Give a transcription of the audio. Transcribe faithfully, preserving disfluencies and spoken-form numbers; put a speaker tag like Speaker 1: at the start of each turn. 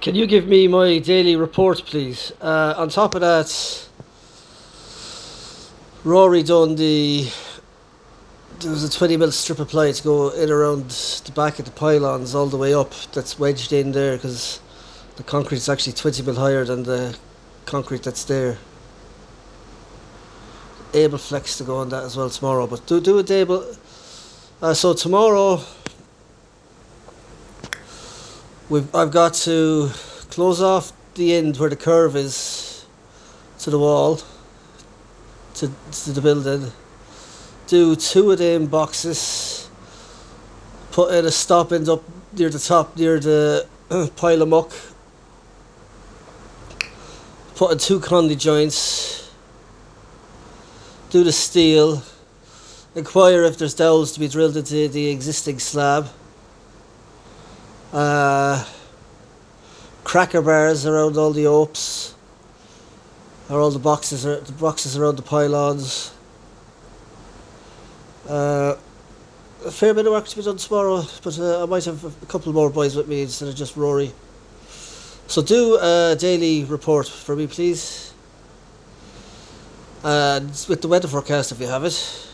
Speaker 1: Can you give me my daily report, please? Uh, on top of that, Rory done the. There was a twenty mil strip of ply to go in around the back of the pylons all the way up. That's wedged in there because the concrete is actually twenty mil higher than the concrete that's there. Able flex to go on that as well tomorrow, but do do a table. Uh, so tomorrow, we've I've got to close off the end where the curve is to the wall, to to the building. Do two of them boxes. Put in a stop end up near the top, near the pile of muck. Put in two condy joints. Do the steel. Inquire if there's dowels to be drilled into the existing slab. Uh, cracker bars around all the opes. Or all the boxes, or the boxes around the pylons. Uh, a fair bit of work to be done tomorrow, but uh, I might have a couple more boys with me instead of just Rory. So do a daily report for me, please. And with the weather forecast, if you have it.